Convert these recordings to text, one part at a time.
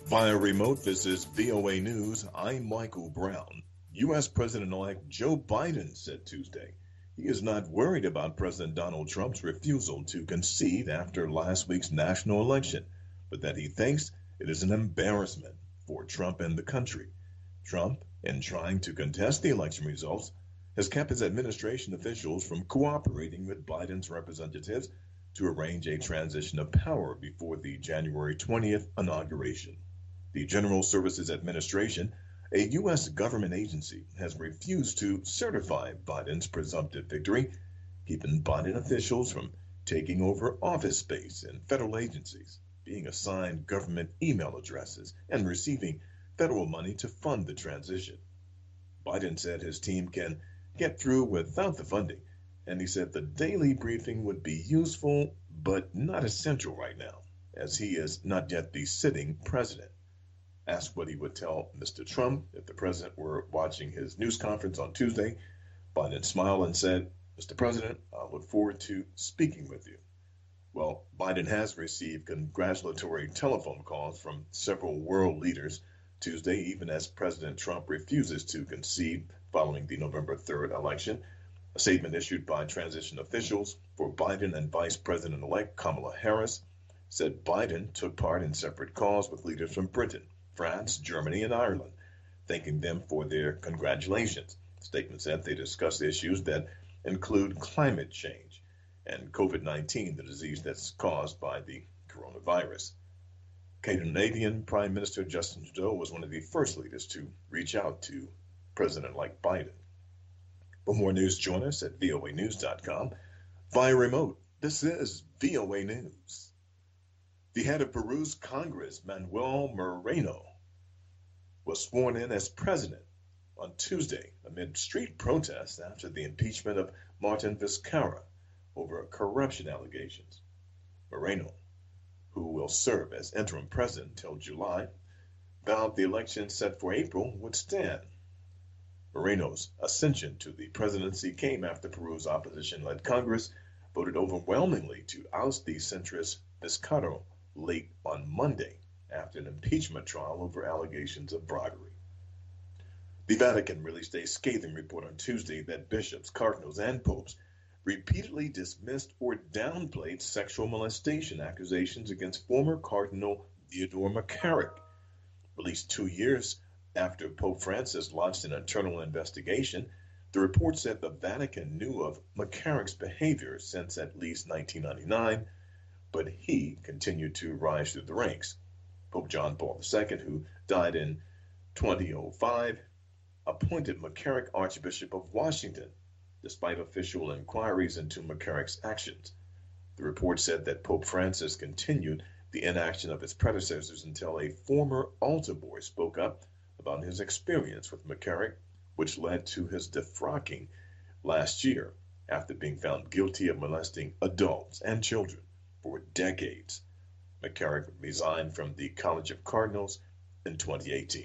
Via remote, this is VOA News. I'm Michael Brown. U.S. President-elect Joe Biden said Tuesday he is not worried about President Donald Trump's refusal to concede after last week's national election, but that he thinks it is an embarrassment for Trump and the country. Trump, in trying to contest the election results, has kept his administration officials from cooperating with Biden's representatives to arrange a transition of power before the January 20th inauguration. The General Services Administration, a U.S. government agency, has refused to certify Biden's presumptive victory, keeping Biden officials from taking over office space in federal agencies, being assigned government email addresses, and receiving federal money to fund the transition. Biden said his team can get through without the funding, and he said the daily briefing would be useful but not essential right now, as he is not yet the sitting president. Asked what he would tell Mr. Trump if the president were watching his news conference on Tuesday, Biden smiled and said, "Mr. President, I look forward to speaking with you." Well, Biden has received congratulatory telephone calls from several world leaders Tuesday, even as President Trump refuses to concede following the November 3rd election. A statement issued by transition officials for Biden and Vice President-elect Kamala Harris said Biden took part in separate calls with leaders from Britain, France, Germany, and Ireland, thanking them for their congratulations. The statement said they discussed issues that include climate change and COVID-19, the disease that's caused by the coronavirus. Canadian Prime Minister Justin Trudeau was one of the first leaders to reach out to President-elect Biden. For more news, join us at voanews.com. Via remote, this is VOA News. The head of Peru's Congress, Manuel Moreno, was sworn in as president on Tuesday amid street protests after the impeachment of Martin Vizcarra over corruption allegations. Moreno, who will serve as interim president until July, vowed the election set for April would stand. Moreno's ascension to the presidency came after Peru's opposition-led Congress voted overwhelmingly to oust the centrist Vizcarra late on Monday after an impeachment trial over allegations of bribery. The Vatican released a scathing report on Tuesday that bishops, cardinals, and popes repeatedly dismissed or downplayed sexual molestation accusations against former Cardinal Theodore McCarrick. Released 2 years after Pope Francis launched an internal investigation, the report said the Vatican knew of McCarrick's behavior since at least 1999, but he continued to rise through the ranks. Pope John Paul II, who died in 2005, appointed McCarrick Archbishop of Washington, despite official inquiries into McCarrick's actions. The report said that Pope Francis continued the inaction of his predecessors until a former altar boy spoke up about his experience with McCarrick, which led to his defrocking last year after being found guilty of molesting adults and children for decades. McCarrick resigned from the College of Cardinals in 2018.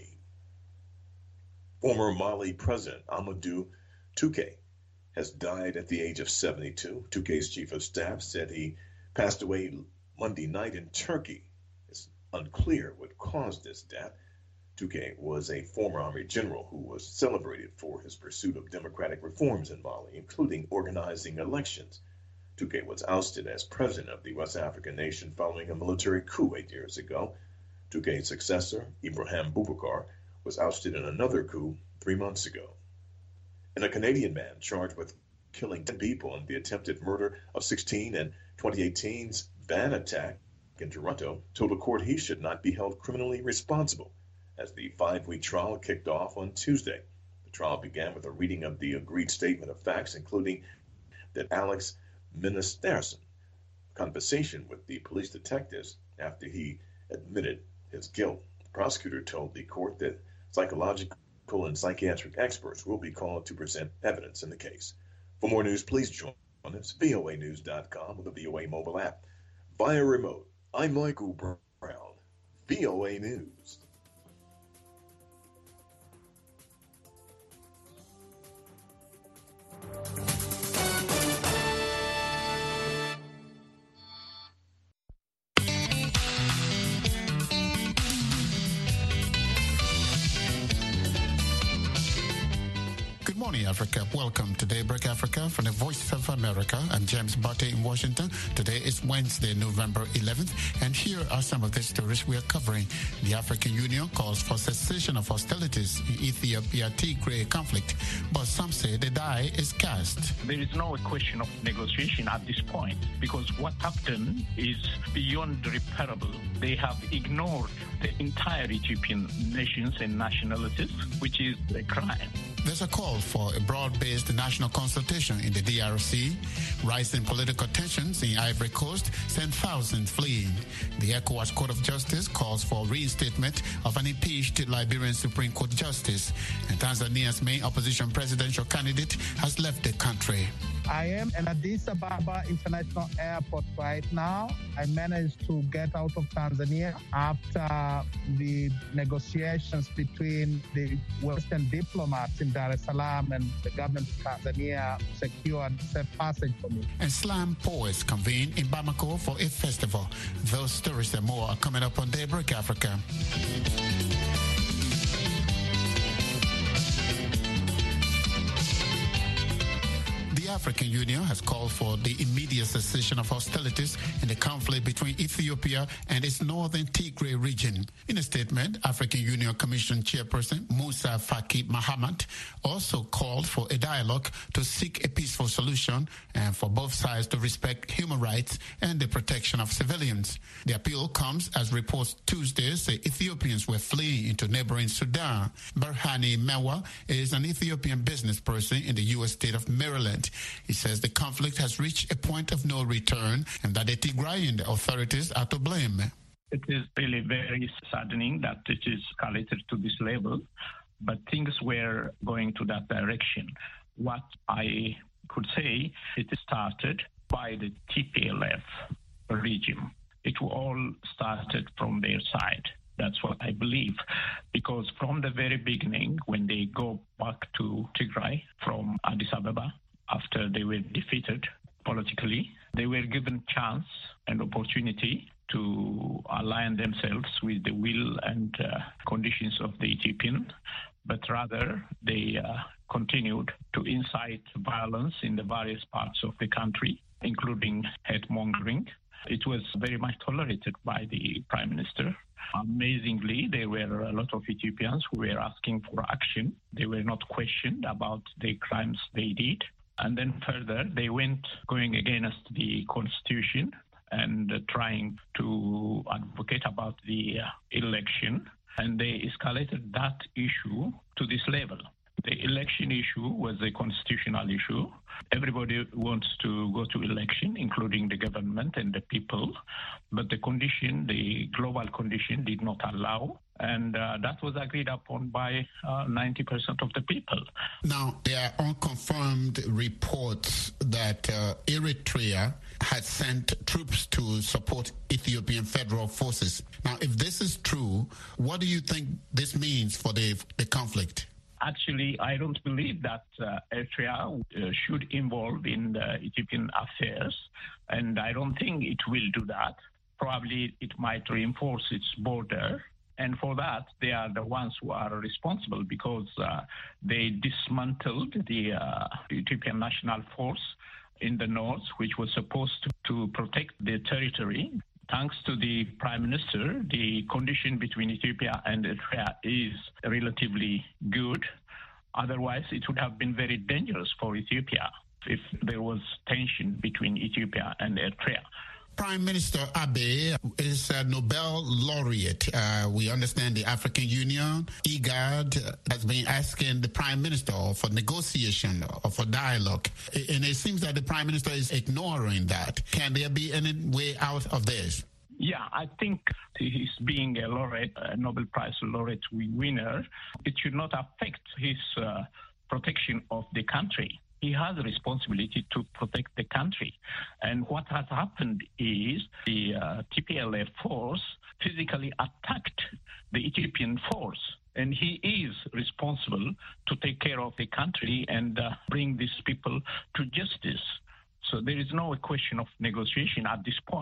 Former Mali President Amadou Touquet has died at the age of 72. Touquet's chief of staff said he passed away Monday night in Turkey. It's unclear what caused this death. Touquet was a former army general who was celebrated for his pursuit of democratic reforms in Mali, including organizing elections. Touquet was ousted as president of the West African nation following a military coup 8 years ago. Touquet's successor, Ibrahim Boubacar, was ousted in another coup 3 months ago. And a Canadian man charged with killing 10 people in the attempted murder of 16 in 2018's van attack in Toronto told a court he should not be held criminally responsible as the 5-week trial kicked off on Tuesday. The trial began with a reading of the agreed statement of facts, including that Alex Ministerson conversation with the police detectives after he admitted his guilt. The prosecutor told the court that psychological and psychiatric experts will be called to present evidence in the case. For more news, please join us voanews.com with the VOA mobile app. Via remote, I'm Michael Brown, VOA News. Africa. Welcome to Daybreak Africa from the Voice of America. I'm James Barty in Washington. Today is Wednesday, November 11th, and here are some of the stories we are covering. The African Union calls for cessation of hostilities in Ethiopia-Tigray conflict, but some say the die is cast. There is no question of negotiation at this point because what happened is beyond reparable. They have ignored the entire Ethiopian nations and nationalities, which is a crime. There's a call for a broad-based national consultation in the DRC. Rising political tensions in Ivory Coast send thousands fleeing. The ECOWAS Court of Justice calls for reinstatement of an impeached Liberian Supreme Court justice. And Tanzania's main opposition presidential candidate has left the country. I am at Addis Ababa International Airport right now. I managed to get out of Tanzania after the negotiations between the Western diplomats in Dar es Salaam and the government of Tanzania secured safe passage for me. And slam poets convene in Bamako for a festival. Those stories and more are coming up on Daybreak Africa. The African Union has called for the immediate cessation of hostilities in the conflict between Ethiopia and its northern Tigray region. In a statement, African Union Commission Chairperson Musa Faki Mahamat also called for a dialogue to seek a peaceful solution and for both sides to respect human rights and the protection of civilians. The appeal comes as reports Tuesday say Ethiopians were fleeing into neighboring Sudan. Berhane Mewa is an Ethiopian business person in the U.S. state of Maryland. He says the conflict has reached a point of no return and that the Tigrayan authorities are to blame. It is really very saddening that it is escalated to this level, but things were going to that direction. What I could say, it started by the TPLF regime. It all started from their side. That's what I believe, because from the very beginning, when they go back to Tigray from Addis Ababa, after they were defeated politically, they were given chance and opportunity to align themselves with the will and conditions of the Ethiopian, but rather they continued to incite violence in the various parts of the country, including hate-mongering. It was very much tolerated by the Prime Minister. Amazingly, there were a lot of Ethiopians who were asking for action. They were not questioned about the crimes they did. And then further, they went going against the constitution and trying to advocate about the election. And they escalated that issue to this level. The election issue was a constitutional issue. Everybody wants to go to election, including the government and the people. But the condition, the global condition, did not allow. And that was agreed upon by 90% of the people. Now, there are unconfirmed reports that Eritrea had sent troops to support Ethiopian federal forces. Now, if this is true, what do you think this means for the conflict? Actually, I don't believe that Eritrea should involve in the Ethiopian affairs, and I don't think it will do that. Probably it might reinforce its border, and for that, they are the ones who are responsible because they dismantled the Ethiopian National Force in the north, which was supposed to protect the territory. Thanks to the Prime Minister, the condition between Ethiopia and Eritrea is relatively good. Otherwise, it would have been very dangerous for Ethiopia if there was tension between Ethiopia and Eritrea. Prime Minister Abiy is a Nobel laureate. We understand the African Union, IGAD, has been asking the Prime Minister for negotiation or for dialogue. And it seems that the Prime Minister is ignoring that. Can there be any way out of this? Yeah, I think his being a laureate, a Nobel Prize laureate winner, it should not affect his protection of the country. He has a responsibility to protect the country. And what has happened is the TPLF force physically attacked the Ethiopian force. And he is responsible to take care of the country and bring these people to justice. So there is no question of negotiation at this point.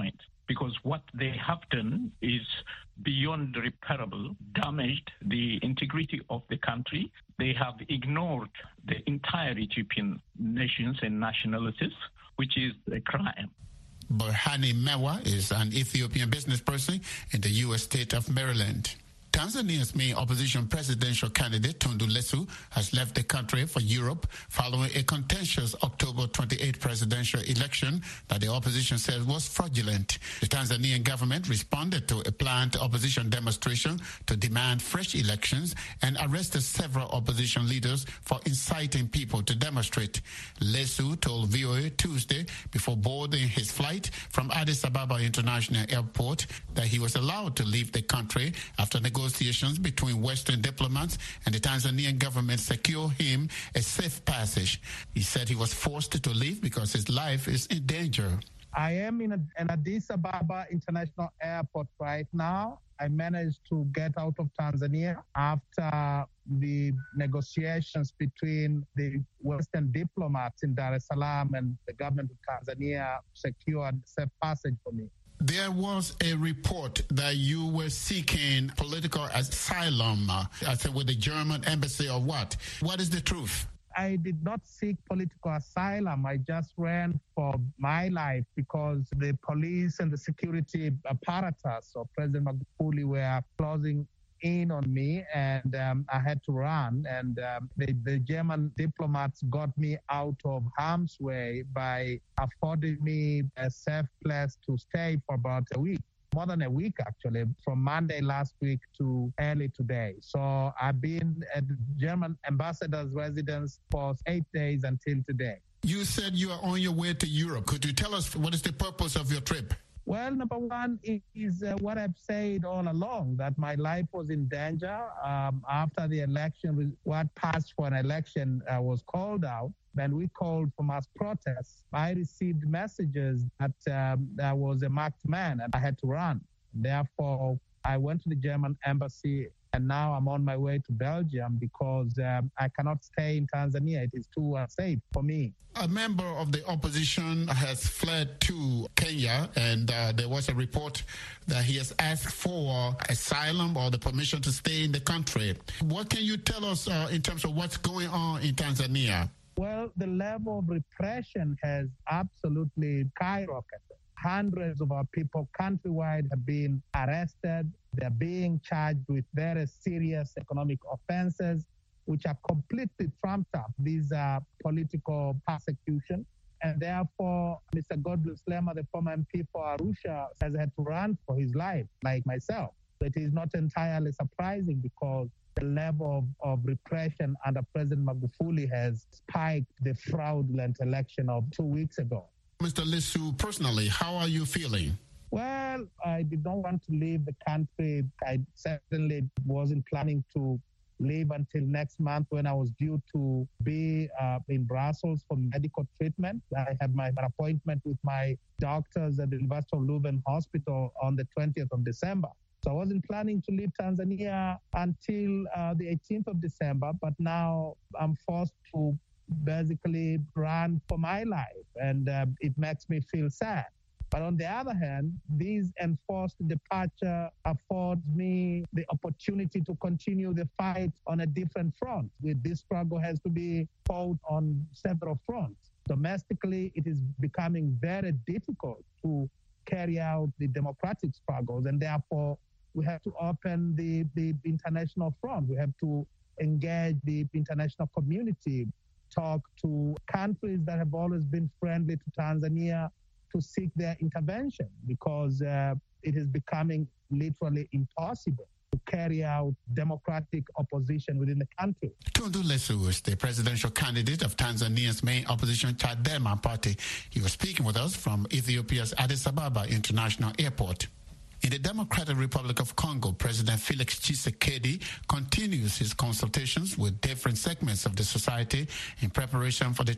because what they have done is beyond reparable, damaged the integrity of the country. They have ignored the entire Ethiopian nations and nationalities, which is a crime. Berhane Mewa is an Ethiopian business person in the U.S. state of Maryland. Tanzania's main opposition presidential candidate, Tundu Lissu, has left the country for Europe following a contentious October 28 presidential election that the opposition says was fraudulent. The Tanzanian government responded to a planned opposition demonstration to demand fresh elections and arrested several opposition leaders for inciting people to demonstrate. Lissu told VOA Tuesday before boarding his flight from Addis Ababa International Airport that he was allowed to leave the country after negotiations between Western diplomats and the Tanzanian government secure him a safe passage. He said he was forced to leave because his life is in danger. I am in Addis Ababa International Airport right now. I managed to get out of Tanzania after the negotiations between the Western diplomats in Dar es Salaam and the government of Tanzania secured safe passage for me. There was a report that you were seeking political asylum, I think with the German embassy or what? What is the truth? I did not seek political asylum. I just ran for my life because the police and the security apparatus of President Magufuli were closing in on me, and I had to run. And the German diplomats got me out of harm's way by affording me a safe place to stay for about a week. More than a week, actually, from Monday last week to early today. So I've been at the German ambassador's residence for 8 days until today. You said you are on your way to Europe. Could you tell us what is the purpose of your trip? Well, number one is what I've said all along, that my life was in danger after the election. What passed for an election was called out. When we called for mass protests, I received messages that I was a marked man and I had to run. Therefore, I went to the German embassy, and now I'm on my way to Belgium because I cannot stay in Tanzania. It is too unsafe for me. A member of the opposition has fled to Kenya, and there was a report that he has asked for asylum or the permission to stay in the country. What can you tell us in terms of what's going on in Tanzania? Well, the level of repression has absolutely skyrocketed. Hundreds of our people countrywide have been arrested. They're being charged with very serious economic offenses, which are completely trumped up. These are political persecution. And therefore, Mr. Godbless Lema, the former MP for Arusha, has had to run for his life, like myself. It is not entirely surprising because the level of repression under President Magufuli has spiked the fraudulent election of 2 weeks ago. Mr. Lissu, personally, how are you feeling? Well, I did not want to leave the country. I certainly wasn't planning to leave until next month when I was due to be in Brussels for medical treatment. I had my appointment with my doctors at the University of Leuven Hospital on the 20th of December. So I wasn't planning to leave Tanzania until the 18th of December, but now I'm forced to basically run for my life, and it makes me feel sad. But on the other hand, this enforced departure affords me the opportunity to continue the fight on a different front. This struggle has to be fought on several fronts. Domestically, it is becoming very difficult to carry out the democratic struggles, and therefore we have to open the international front. We have to engage the international community, talk to countries that have always been friendly to Tanzania to seek their intervention, because it is becoming literally impossible to carry out democratic opposition within the country. Tundu Lissu is the presidential candidate of Tanzania's main opposition Chadema party. He was speaking with us from Ethiopia's Addis Ababa International Airport. In the Democratic Republic of Congo, President Felix Tshisekedi continues his consultations with different segments of the society in preparation for the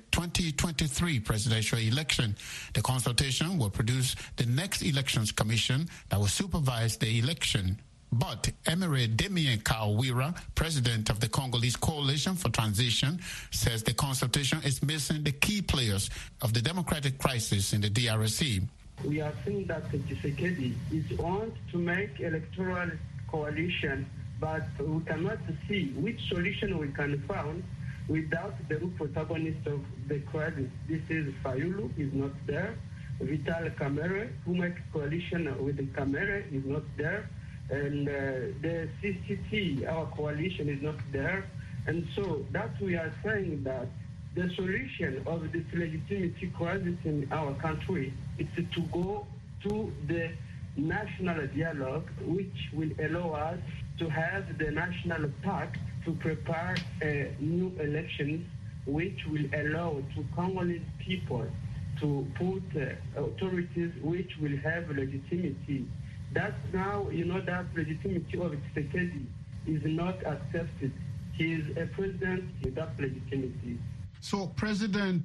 2023 presidential election. The consultation will produce the next elections commission that will supervise the election. But Emery Damien Kawira, president of the Congolese Coalition for Transition, says the consultation is missing the key players of the democratic crisis in the DRC. we are seeing that Tshisekedi is on to make electoral coalition, but we cannot see which solution we can find without the real protagonist of the crisis. This is Fayulu, is not there. Vital Kamerhe, who makes coalition with the Kamerhe, is not there. And the CCT, our coalition, is not there. And so that we are saying that the solution of this legitimacy crisis in our country is to go to the national dialogue, which will allow us to have the national pact to prepare new elections, which will allow to Congolese people to put authorities which will have legitimacy. That's now, that legitimacy of Tshisekedi is not accepted. He is a president without legitimacy. So President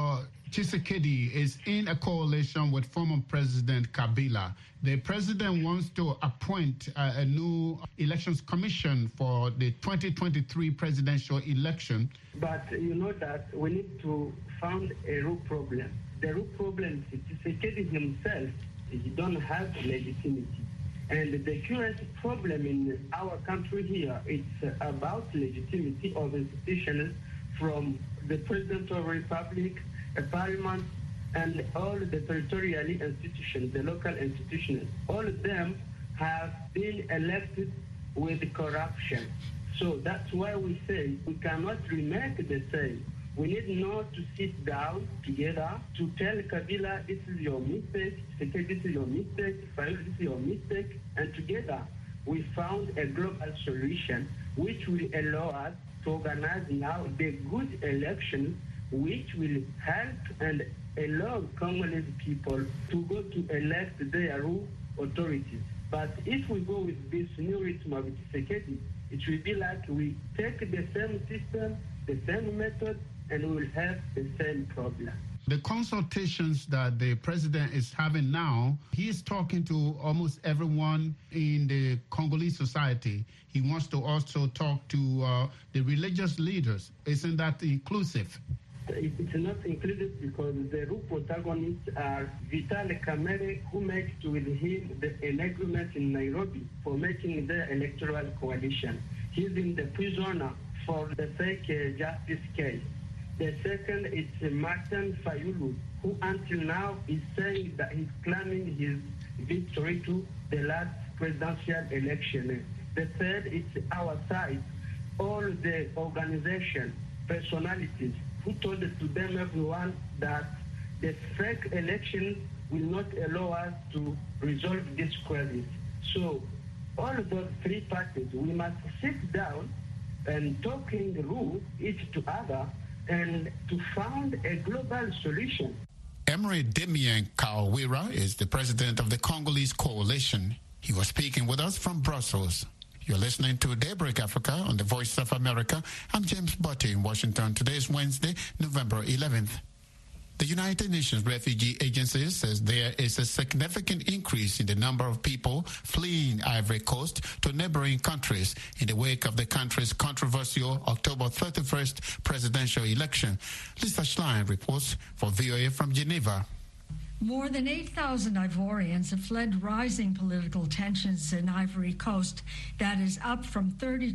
Tshisekedi is in a coalition with former President Kabila. The president wants to appoint a new elections commission for the 2023 presidential election. But you know that we need to find a real problem. The real problem is Tshisekedi himself, he don't have legitimacy. And the current problem in our country here, it's about legitimacy of institutions from the President of the Republic, a parliament, and all the territorial institutions, the local institutions. All of them have been elected with corruption. So that's why we say we cannot remake the same. We need not to sit down together to tell Kabila, this is your mistake, Tshisekedi, this is your mistake, Fayulu, this is your mistake, and together we found a global solution which will allow us to organize now the good elections which will help and allow Congolese people to go to elect their rule authorities. But if we go with this new rhythm of Tshisekedi, it will be like we take the same system, the same method, and we will have the same problem. The consultations that the president is having now, he is talking to almost everyone in the Congolese society. He wants to also talk to the religious leaders. Isn't that inclusive? It's not inclusive because the real protagonists are Vital Kamerhe, who makes with him an agreement in Nairobi for making the electoral coalition. He's in the prisoner for the fake justice case. The second is Martin Fayulu, who until now is saying that he's claiming his victory to the last presidential election. The third is our side, all the organization, personalities, who told to them everyone that the fake election will not allow us to resolve this crisis. So all of those three parties, we must sit down and talking rule each to other and to find a global solution. Emery Damien Kawira is the president of the Congolese Coalition. He was speaking with us from Brussels. You're listening to Daybreak Africa on the Voice of America. I'm James Butty in Washington. Today is Wednesday, November 11th. The United Nations Refugee Agency says there is a significant increase in the number of people fleeing Ivory Coast to neighboring countries in the wake of the country's controversial October 31st presidential election. Lisa Schlein reports for VOA from Geneva. More than 8,000 Ivorians have fled rising political tensions in Ivory Coast. That is up from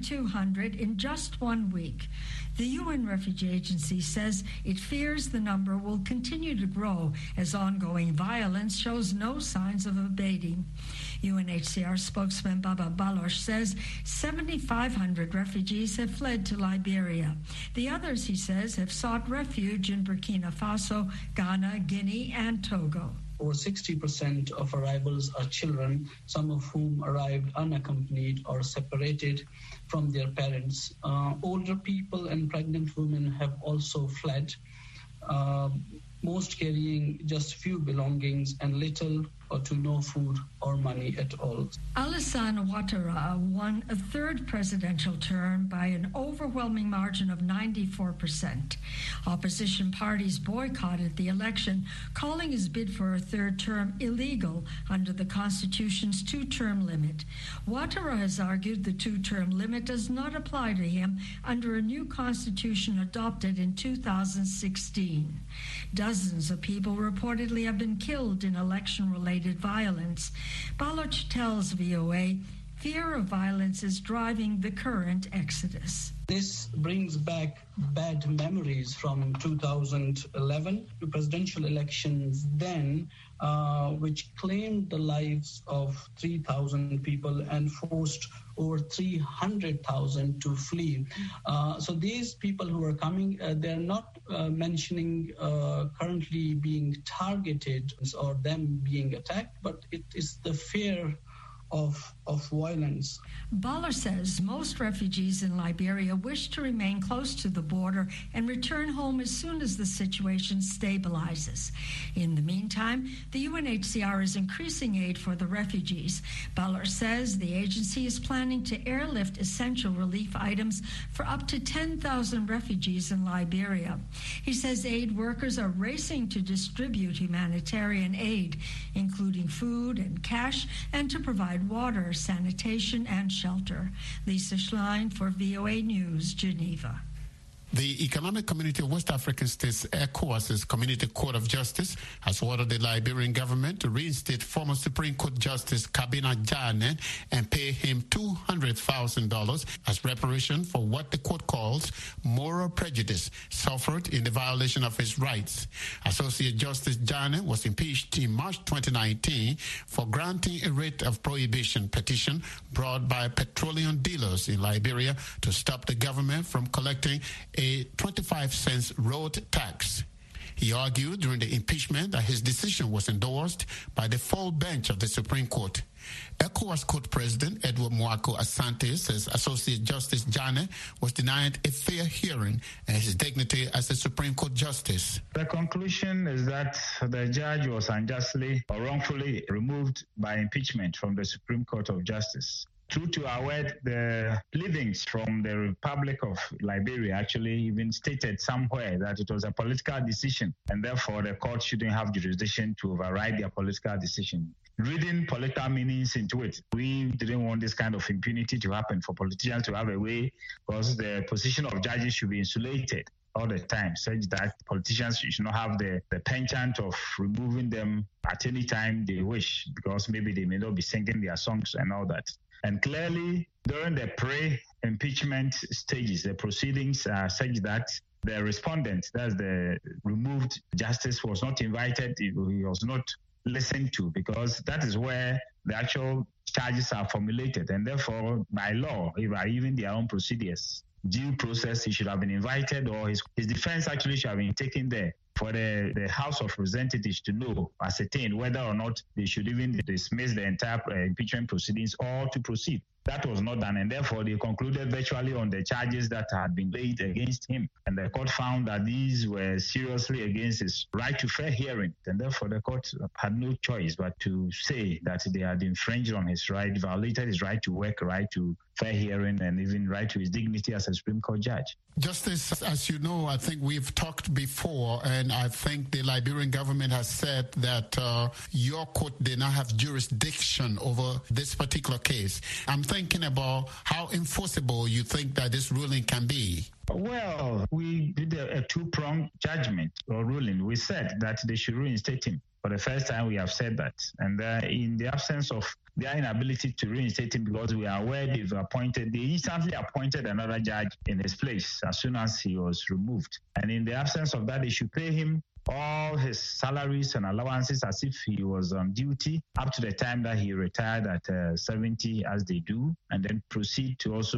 3,200 in just 1 week. The UN Refugee Agency says it fears the number will continue to grow as ongoing violence shows no signs of abating. UNHCR spokesman Baba Baloch says 7,500 refugees have fled to Liberia. The others, he says, have sought refuge in Burkina Faso, Ghana, Guinea, and Togo. Over 60% of arrivals are children, some of whom arrived unaccompanied or separated from their parents. Older people and pregnant women have also fled, most carrying just few belongings and little or to no food or money at all. Alassane Ouattara won a third presidential term by an overwhelming margin of 94%. Opposition parties boycotted the election, calling his bid for a third term illegal under the Constitution's two-term limit. Ouattara has argued the two-term limit does not apply to him under a new constitution adopted in 2016. Dozens of people reportedly have been killed in election-related violence. Baloch tells VOA fear of violence is driving the current exodus. This brings back bad memories from 2011, the presidential elections then, which claimed the lives of 3,000 people and forced over 300,000 to flee. So these people who are coming, they're not mentioning currently being targeted or them being attacked, but it is the fear of violence. Baller says most refugees in Liberia wish to remain close to the border and return home as soon as the situation stabilizes. In the meantime, the UNHCR is increasing aid for the refugees. Baller says the agency is planning to airlift essential relief items for up to 10,000 refugees in Liberia. He says aid workers are racing to distribute humanitarian aid, including food and cash, and to provide water, sanitation, and shelter. Lisa Schlein for VOA News, Geneva. The Economic Community of West African States, ECOWAS's Community Court of Justice, has ordered the Liberian government to reinstate former Supreme Court Justice Kabina Jane and pay him $200,000 as reparation for what the court calls moral prejudice suffered in the violation of his rights. Associate Justice Jane was impeached in March 2019 for granting a writ of prohibition petition brought by petroleum dealers in Liberia to stop the government from collecting a 25-cent road tax. He argued during the impeachment that his decision was endorsed by the full bench of the Supreme Court. ECOWAS Court President Edward Mwako Asante says Associate Justice Jane was denied a fair hearing and his dignity as a Supreme Court Justice. The conclusion is that the judge was unjustly or wrongfully removed by impeachment from the Supreme Court of Justice. True to our word, the pleadings from the Republic of Liberia actually even stated somewhere that it was a political decision and therefore the court shouldn't have jurisdiction to override their political decision. Reading political meanings into it, we didn't want this kind of impunity to happen for politicians to have a way, because the position of judges should be insulated all the time, such that politicians should not have the penchant of removing them at any time they wish, because maybe they may not be singing their songs and all that. And clearly, during the pre-impeachment stages, the proceedings are such that the respondent, that's the removed justice, was not invited, he was not listened to, because that is where the actual charges are formulated. And therefore, by law, even their own procedures, due process, he should have been invited, or his defense actually should have been taken there for the House of Representatives to know, ascertain whether or not they should even dismiss the entire impeachment proceedings or to proceed. That was not done, and therefore they concluded virtually on the charges that had been laid against him. And the court found that these were seriously against his right to fair hearing, and therefore the court had no choice but to say that they had infringed on his right, violated his right to work, right to fair hearing, and even right to his dignity as a Supreme Court judge. Justice, as you know, I think we've talked before, and I think the Liberian government has said that your court did not have jurisdiction over this particular case. I'm thinking about how enforceable you think that this ruling can be. Well, we did a two-pronged judgment or ruling. We said that they should reinstate him. For the first time, we have said that. And in the absence of their inability to reinstate him, because we are aware they instantly appointed another judge in his place as soon as he was removed. And in the absence of that, they should pay him all his salaries and allowances as if he was on duty up to the time that he retired at 70, as they do, and then proceed to also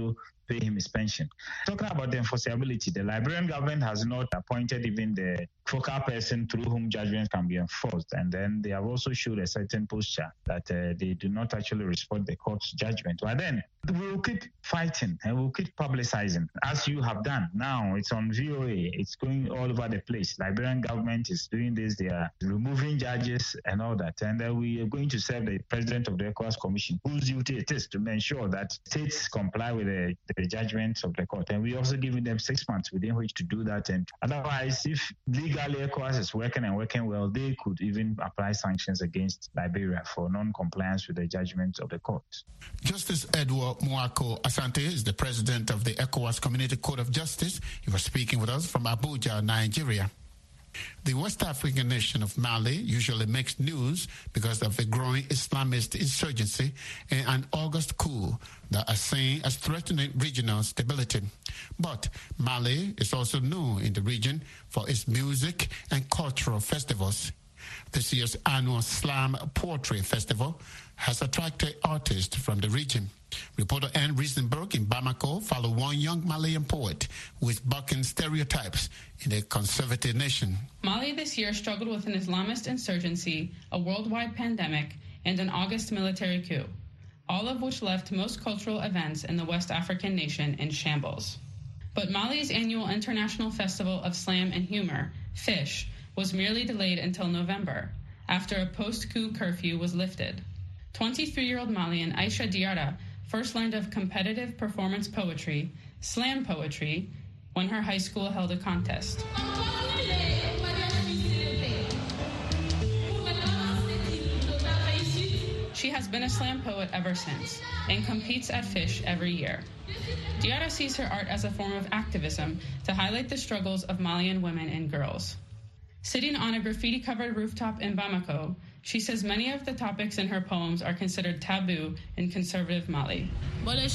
pay him his pension. Talking about the enforceability, the Liberian government has not appointed even the focal person through whom judgment can be enforced. And then they have also showed a certain posture that they do not actually respect the court's judgment. But then we will keep fighting and we'll keep publicizing, as you have done. Now it's on VOA. It's going all over the place. Liberian government is doing this. They are removing judges and all that. And we are going to serve the president of the ECOWAS Commission, whose duty it is to ensure that states comply with the judgments of the court. And we're also giving them 6 months within which to do that. And otherwise, if legally ECOWAS is working and working well, they could even apply sanctions against Liberia for non-compliance with the judgments of the court. Justice Edward Mwako Asante is the president of the ECOWAS Community Court of Justice. He was speaking with us from Abuja, Nigeria. The West African nation of Mali usually makes news because of a growing Islamist insurgency and an August coup that are seen as threatening regional stability. But Mali is also known in the region for its music and cultural festivals. This year's annual Slam Poetry Festival has attracted artists from the region. Reporter Anne Riesenberg in Bamako followed one young Malian poet who is bucking stereotypes in a conservative nation. Mali this year struggled with an Islamist insurgency, a worldwide pandemic, and an August military coup, all of which left most cultural events in the West African nation in shambles. But Mali's annual International Festival of Slam and Humor, FISH, was merely delayed until November, after a post-coup curfew was lifted. 23-year-old Malian Aisha Diarra first learned of competitive performance poetry, slam poetry, when her high school held a contest. She has been a slam poet ever since and competes at FISH every year. Diarra sees her art as a form of activism to highlight the struggles of Malian women and girls. Sitting on a graffiti-covered rooftop in Bamako, she says many of the topics in her poems are considered taboo in conservative Mali. Diarra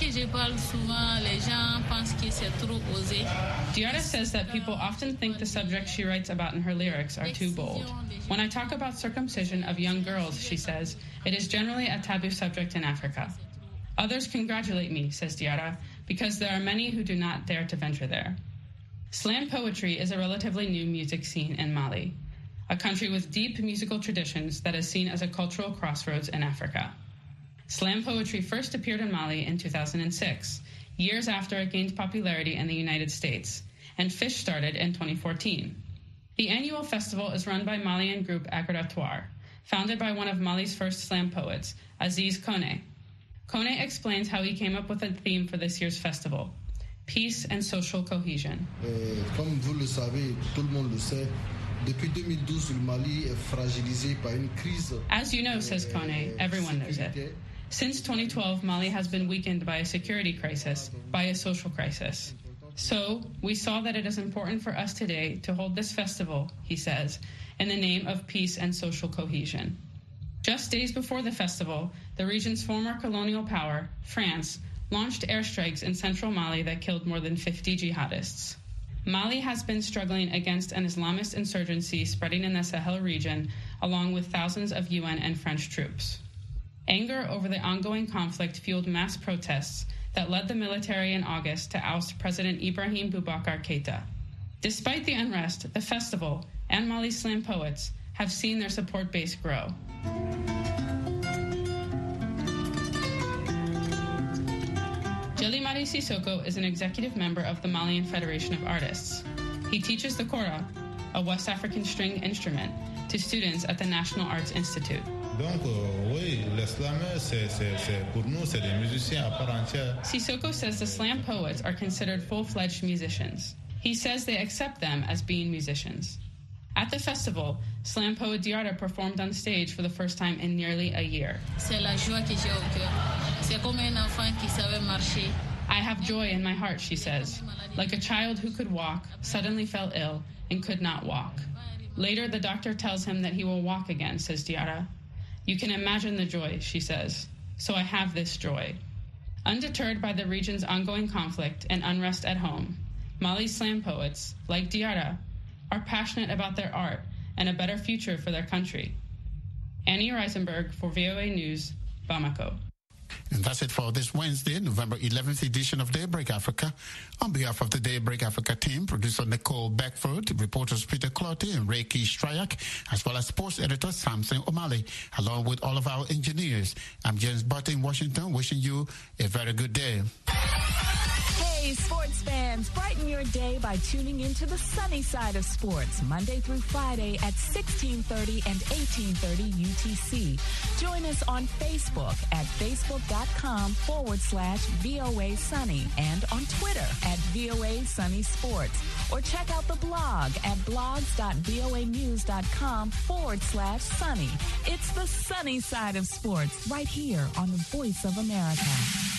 says that people often think the subjects she writes about in her lyrics are too bold. When I talk about circumcision of young girls, she says, it is generally a taboo subject in Africa. Others congratulate me, says Diarra, because there are many who do not dare to venture there. Slam poetry is a relatively new music scene in Mali, a country with deep musical traditions that is seen as a cultural crossroads in Africa. Slam poetry first appeared in Mali in 2006, years after it gained popularity in the United States, and FISH started in 2014. The annual festival is run by Malian group Aggradatoire, founded by one of Mali's first slam poets, Aziz Kone. Kone explains how he came up with a theme for this year's festival: peace and social cohesion. Comme vous le savez, tout le monde le sait, depuis 2012, le Mali est fragilisé par une crise. As you know, says Kone, everyone knows it. Since 2012, Mali has been weakened by a security crisis, by a social crisis. So, we saw that it is important for us today to hold this festival, he says, in the name of peace and social cohesion. Just days before the festival, the region's former colonial power, France, launched airstrikes in central Mali that killed more than 50 jihadists. Mali has been struggling against an Islamist insurgency spreading in the Sahel region, along with thousands of UN and French troops. Anger over the ongoing conflict fueled mass protests that led the military in August to oust President Ibrahim Boubacar Keïta. Despite the unrest, the festival and Mali's slam poets have seen their support base grow. Jelimari Sissoko is an executive member of the Malian Federation of Artists. He teaches the kora, a West African string instrument, to students at the National Arts Institute. Donc, oui, les slameurs, pour nous, c'est des musiciens à part entière. Sissoko says the slam poets are considered full-fledged musicians. He says they accept them as being musicians. At the festival, slam poet Diarra performed on stage for the first time in nearly a year. I have joy in my heart, she says. Like a child who could walk, suddenly fell ill, and could not walk. Later, the doctor tells him that he will walk again, says Diarra. You can imagine the joy, she says. So I have this joy. Undeterred by the region's ongoing conflict and unrest at home, Mali's slam poets, like Diarra, are passionate about their art and a better future for their country. Annie Reisenberg for VOA News, Bamako. And that's it for this Wednesday, November 11th edition of Daybreak Africa. On behalf of the Daybreak Africa team, producer Nicole Beckford, reporters Peter Clotty and Reiki Stryak, as well as sports editor Samson O'Malley, along with all of our engineers. I'm James Butt in Washington, wishing you a very good day. Hey, sports fans, brighten your day by tuning into the sunny side of sports, Monday through Friday at 1630 and 1830 UTC. Join us on Facebook at facebook.com/VOA Sunny and on Twitter at VOA Sunny Sports. Or check out the blog at blogs.voanews.com/sunny. It's the sunny side of sports right here on the Voice of America.